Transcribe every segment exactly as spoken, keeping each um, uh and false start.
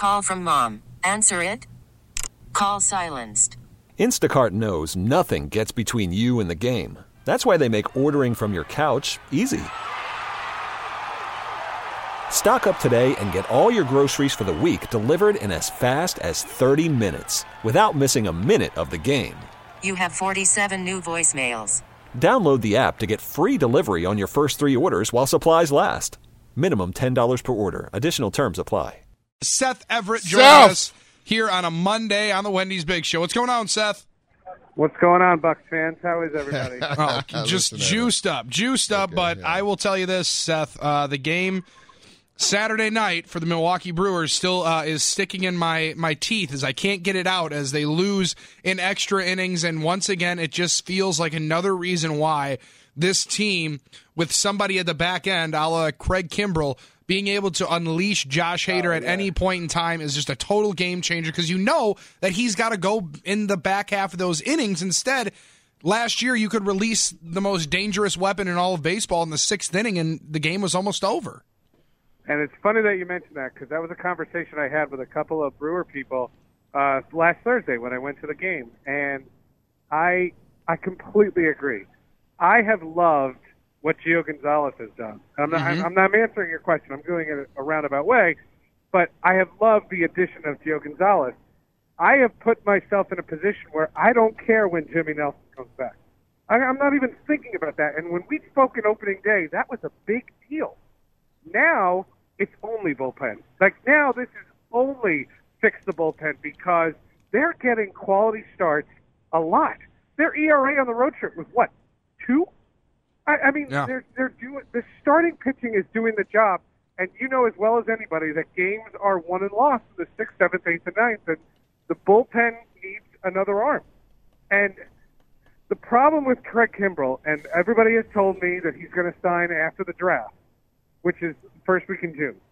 Call from mom. Answer it. Call silenced. Instacart knows nothing gets between you and the game. That's why they make ordering from your couch easy. Stock up today and get all your groceries for the week delivered in as fast as thirty minutes without missing a minute of the game. You have forty-seven new voicemails. Download the app to get free delivery on your first three orders while supplies last. Minimum ten dollars per order. Additional terms apply. Seth Everett joining Seth! us here on a Monday on the Wendy's Big Show. What's going on, Seth? What's going on, Bucs fans? How is everybody? Oh, just Listen, juiced up. Juiced up, Okay, but yeah. I will tell you this, Seth. Uh, the game Saturday night for the Milwaukee Brewers still uh, is sticking in my, my teeth as I can't get it out as they lose in extra innings. And once again, it just feels like another reason why this team, with somebody at the back end, a la Craig Kimbrell, being able to unleash Josh Hader Oh, at yeah. any point in time is just a total game changer because you know that he's got to go in the back half of those innings. Instead, last year you could release the most dangerous weapon in all of baseball in the sixth inning, and the game was almost over. And it's funny that you mentioned that because that was a conversation I had with a couple of Brewer people uh, last Thursday when I went to the game, and I I completely agree. I have loved what Gio Gonzalez has done. I'm not, Mhm. I'm not answering your question. I'm doing it a roundabout way, but I have loved the addition of Gio Gonzalez. I have put myself in a position where I don't care when Jimmy Nelson comes back. I, I'm not even thinking about that. And when we spoke in opening day, that was a big deal. Now it's only bullpen. Like now this is only fix the bullpen because they're getting quality starts a lot. Their E R A on the road trip was what, two? I, I mean, Yeah. they're they're doing the starting pitching is doing the job, and you know as well as anybody that games are won and lost in the sixth, seventh, eighth, and ninth, and the bullpen needs another arm. And the problem with Craig Kimbrell, and everybody has told me that he's going to sign after the draft, which is first week in June.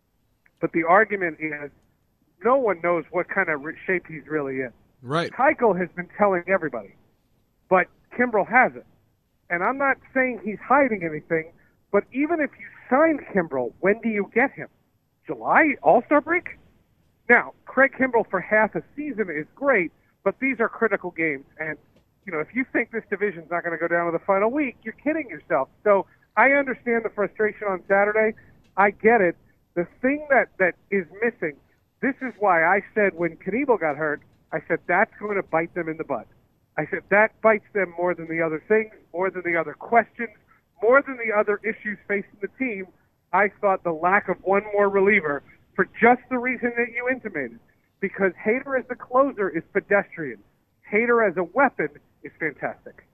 But the argument is no one knows what kind of re- shape he's really in. Right. Keuchel has been telling everybody, but Kimbrell hasn't. And I'm not saying he's hiding anything, but even if you signed Kimbrell, when do you get him? July, All-Star break? Now, Craig Kimbrell for half a season is great, but these are critical games. And, you know, if you think this division's not going to go down to the final week, you're kidding yourself. So I understand the frustration on Saturday. I get it. The thing that, that is missing, this is why I said when Knievel got hurt, I said that's going to bite them in the butt. I said that bites them more than the other things, more than the other questions, more than the other issues facing the team. I thought the lack of one more reliever for just the reason that you intimated, because Hader as the closer is pedestrian. Hader as a weapon is fantastic.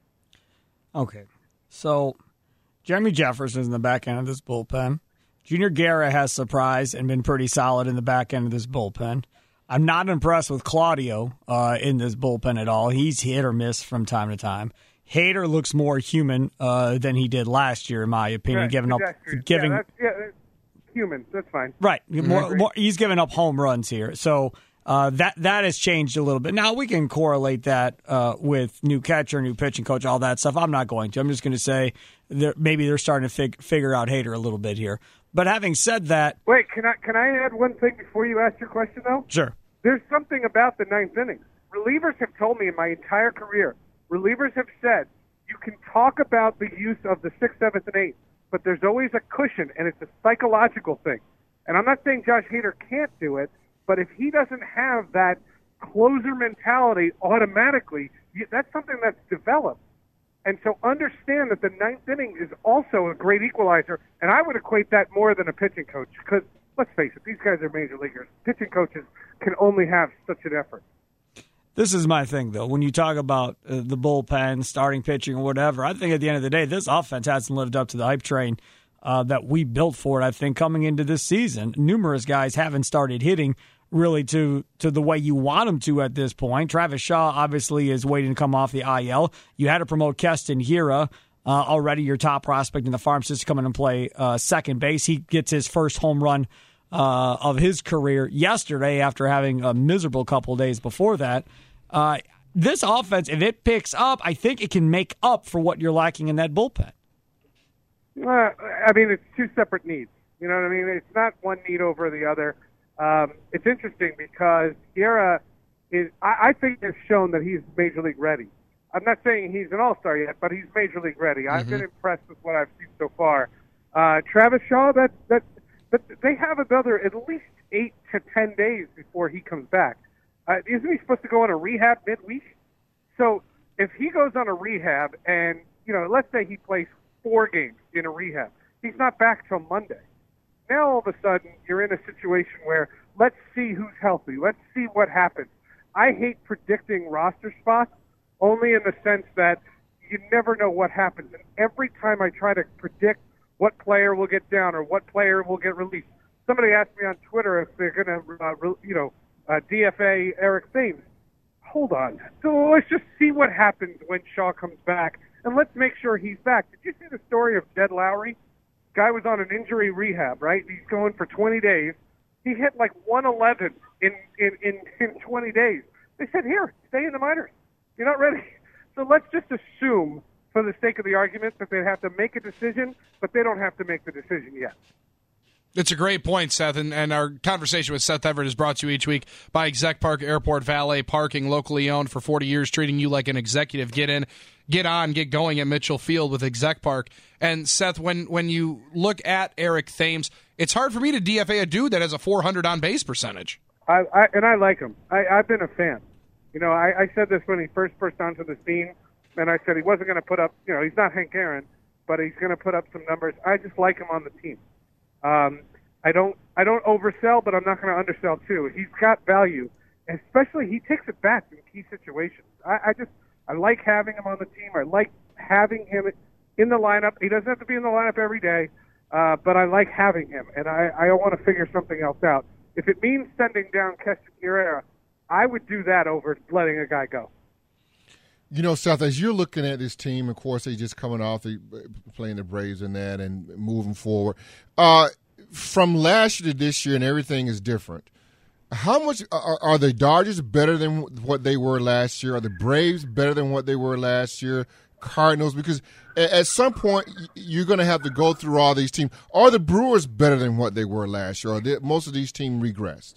Okay, so Jeremy Jefferson's in the back end of this bullpen. Junior Guerra has surprised and been pretty solid in the back end of this bullpen. I'm not impressed with Claudio uh, in this bullpen at all. He's hit or miss from time to time. Hader looks more human uh, than he did last year, in my opinion. Right, Giving up, pedestrian. giving yeah, that's, yeah, that's human. That's fine. right. More, agree. more, he's giving up home runs here, so uh, that that has changed a little bit. Now we can correlate that uh, with new catcher, new pitching coach, all that stuff. I'm not going to. I'm just going to say they're, maybe they're starting to fig- figure out Hader a little bit here. But having said that, Wait, can I can I add one thing before you ask your question, though? sure. There's something about the ninth inning. Relievers have told me in my entire career, relievers have said, you can talk about the use of the sixth, seventh, and eighth, but there's always a cushion, and it's a psychological thing. And I'm not saying Josh Hader can't do it, but if he doesn't have that closer mentality automatically, you- that's something that's developed. And so understand that the ninth inning is also a great equalizer, and I would equate that more than a pitching coach because, let's face it, these guys are major leaguers. Pitching coaches can only have such an effort. This is my thing, though. When you talk about uh, the bullpen, starting pitching, or whatever, I think at the end of the day, this offense hasn't lived up to the hype train uh, that we built for it, I think, coming into this season. Numerous guys haven't started hitting really to to the way you want them to at this point. Travis Shaw obviously is waiting to come off the I L. You had to promote Keston Hiura, uh, already your top prospect in the farm system, coming and play uh, second base. He gets his first home run uh, of his career yesterday after having a miserable couple of days before that. Uh, this offense, if it picks up, I think it can make up for what you're lacking in that bullpen. Uh, I mean, it's two separate needs. You know what I mean? It's not one need over the other. Um, it's interesting because Guerra is, I, I think, has shown that he's Major League ready. I'm not saying he's an all-star yet, but he's Major League ready. Mm-hmm. I've been impressed with what I've seen so far. Uh, Travis Shaw, that, that, that they have another at least eight to ten days before he comes back. Uh, isn't he supposed to go on a rehab midweek? So if he goes on a rehab and, you know, let's say he plays four games in a rehab, he's not back till Monday. Now all of a sudden you're in a situation where let's see who's healthy. Let's see what happens. I hate predicting roster spots only in the sense that you never know what happens. And every time I try to predict what player will get down or what player will get released, somebody asked me on Twitter if they're going to, uh, re- you know, uh, D F A Eric Thames. Hold on. So let's just see what happens when Shaw comes back, and let's make sure he's back. Did you see the story of Jed Lowry? Guy was on an injury rehab, right? He's going for twenty days. He hit like one eleven in, in, in, in twenty days. They said, here, stay in the minors. You're not ready. So let's just assume, for the sake of the argument, that they have to make a decision, but they don't have to make the decision yet. It's a great point, Seth, and, and our conversation with Seth Everett is brought to you each week by Exec Park Airport Valet Parking, locally owned for forty years, treating you like an executive. Get in, get on, get going at Mitchell Field with Exec Park. And, Seth, when, when you look at Eric Thames, it's hard for me to D F A a dude that has a four hundred on-base percentage. I, I And I like him. I, I've been a fan. You know, I, I said this when he first burst onto the scene, and I said he wasn't going to put up, you know, he's not Hank Aaron, but he's going to put up some numbers. I just like him on the team. Um, I don't I don't oversell, but I'm not going to undersell too. He's got value, especially he takes it back in key situations. I, I just I like having him on the team. I like having him in the lineup. He doesn't have to be in the lineup every day, uh, but I like having him, and I, I want to figure something else out. If it means sending down Keston Hiura, I would do that over letting a guy go. You know, Seth, as you're looking at this team, of course, they just coming off the, playing the Braves and that and moving forward. Uh, from last year to this year, and everything is different. How much are, are the Dodgers better than what they were last year? Are the Braves better than what they were last year? Cardinals? Because at some point, you're going to have to go through all these teams. Are the Brewers better than what they were last year? Or are most of these teams regressed?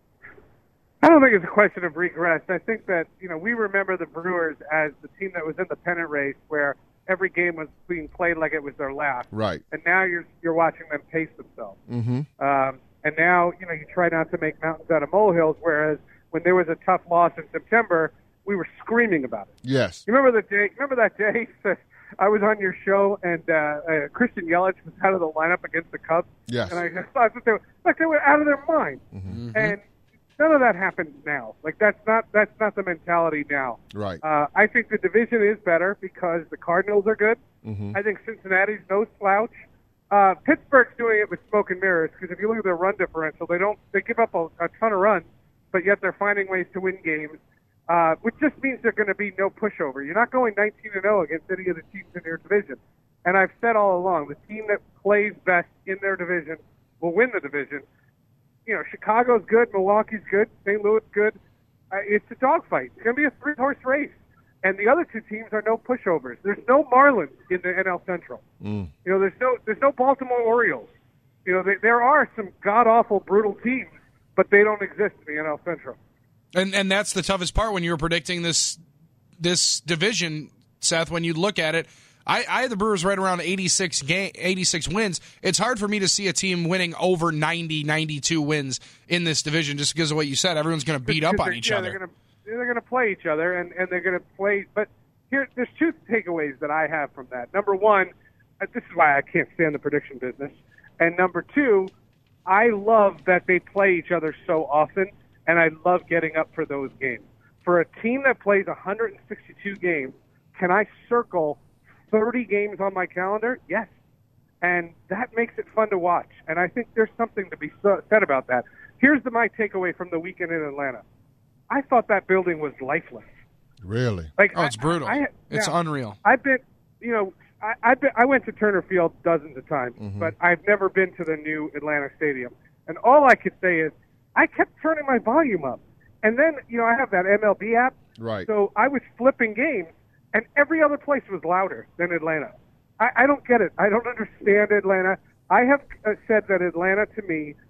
I don't think it's a question of regress. I think that, you know, we remember the Brewers as the team that was in the pennant race where every game was being played like it was their last. Right. And now you're you're watching them pace themselves. Mm-hmm. Um, and now, you know, you try not to make mountains out of molehills, whereas when there was a tough loss in September, we were screaming about it. Yes. You remember the day? Remember that day that I was on your show and uh, uh, Christian Yelich was out of the lineup against the Cubs? Yes. And I thought that they were, like they were out of their mind. Mm-hmm. And none of that happens now. Like that's not that's not the mentality now. Right. Uh, I think the division is better because the Cardinals are good. Mm-hmm. I think Cincinnati's no slouch. Uh, Pittsburgh's doing it with smoke and mirrors because if you look at their run differential, they don't they give up a, a ton of runs, but yet they're finding ways to win games, uh, which just means they're going to be no pushover. You're not going nineteen and oh against any of the teams in your division. And I've said all along, the team that plays best in their division will win the division. You know, Chicago's good, Milwaukee's good, Saint Louis good. Uh, it's a dogfight. It's going to be a three-horse race. And the other two teams are no pushovers. There's no Marlins in the N L Central. Mm. You know, there's no there's no Baltimore Orioles. You know, they, there are some god-awful, brutal teams, but they don't exist in the N L Central. And and that's the toughest part when you were predicting this this division, Seth, when you look at it. I, I had the Brewers right around eighty-six, game, eighty-six wins. It's hard for me to see a team winning over ninety, ninety-two wins in this division just because of what you said. Everyone's going to beat up on each yeah, other. They're going to they're going to play each other, and, and they're going to play. But here, there's two takeaways that I have from that. Number one, uh, this is why I can't stand the prediction business. And number two, I love that they play each other so often, and I love getting up for those games. For a team that plays one hundred sixty-two games, can I circle thirty games on my calendar? Yes. And that makes it fun to watch. And I think there's something to be said about that. Here's the, my takeaway from the weekend in Atlanta. I thought that building was lifeless. Really? Like, oh, it's brutal. I, I, now, it's unreal. I've been, you know, I, I've been, I went to Turner Field dozens of times, mm-hmm. but I've never been to the new Atlanta Stadium. And all I could say is I kept turning my volume up. And then, you know, I have that M L B app. Right. So I was flipping games, and every other place was louder than Atlanta. I, I don't get it. I don't understand Atlanta. I have uh, said that Atlanta, to me,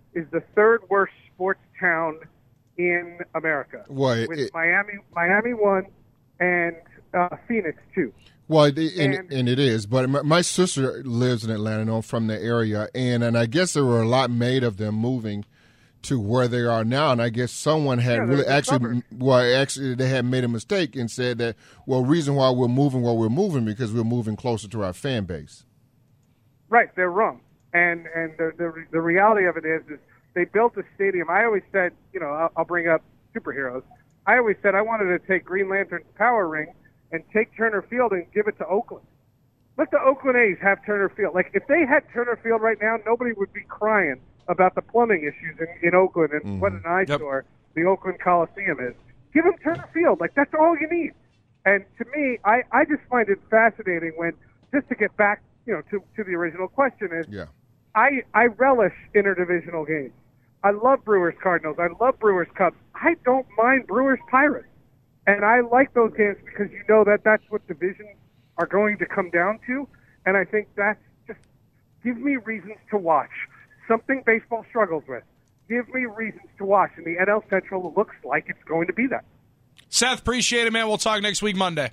is the third worst sports town in America. Well, with it, Miami, Miami one, and uh, Phoenix two. Well, it, and, And- and it is. But my, my sister lives in Atlanta, and I'm from the area, and, and I guess there were a lot made of them moving to where they are now, and I guess someone had Yeah, they're really the actually, suburbs. well, actually they had made a mistake and said that, well, reason why we're moving where we're moving because we're moving closer to our fan base. Right, they're wrong. And and the the, the reality of it is, is they built a stadium. I always said, you know, I'll, I'll bring up superheroes. I always said I wanted to take Green Lantern's power ring and take Turner Field and give it to Oakland. Let the Oakland A's have Turner Field. Like, if they had Turner Field right now, nobody would be crying about the plumbing issues in, in Oakland and Mm-hmm. what an eyesore the Oakland Coliseum is. Give them Turner Field. Like, that's all you need. And to me, I, I just find it fascinating when, just to get back, you know, to, to the original question is, Yeah. I, I relish interdivisional games. I love Brewers Cardinals. I love Brewers Cubs. I don't mind Brewers Pirates. And I like those games because you know that that's what divisions are going to come down to. And I think that's just, give me reasons to watch. Something baseball struggles with. Give me reasons to watch. And the N L Central looks like it's going to be that. Seth, appreciate it, man. We'll talk next week, Monday.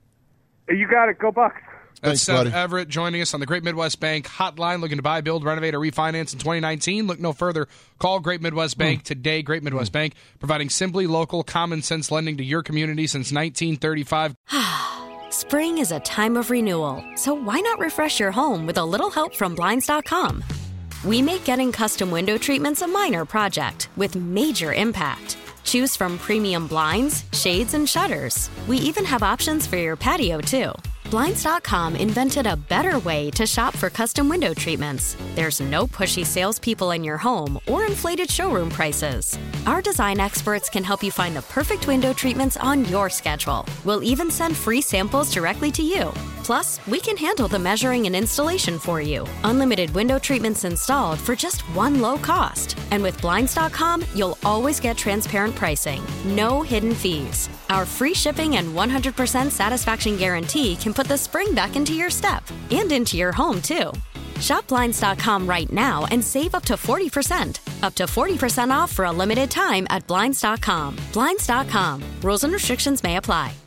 You got it. Go Bucks. That's Thanks, Seth buddy. Everett joining us on the Great Midwest Bank hotline. Looking to buy, build, renovate, or refinance in twenty nineteen? Look no further. Call Great Midwest Bank today. Great Midwest Bank, providing simply local, common-sense lending to your community since nineteen thirty-five. Spring is a time of renewal, so why not refresh your home with a little help from Blinds dot com? We make getting custom window treatments a minor project with major impact. Choose from premium blinds, shades, and shutters. We even have options for your patio, too. Blinds dot com invented a better way to shop for custom window treatments. There's no pushy salespeople in your home or inflated showroom prices. Our design experts can help you find the perfect window treatments on your schedule. We'll even send free samples directly to you. Plus, we can handle the measuring and installation for you. Unlimited window treatments installed for just one low cost. And with Blinds dot com, you'll always get transparent pricing. No hidden fees. Our free shipping and one hundred percent satisfaction guarantee can put the spring back into your step and into your home, too. Shop Blinds dot com right now and save up to forty percent. Up to forty percent off for a limited time at Blinds dot com. Blinds dot com. Rules and restrictions may apply.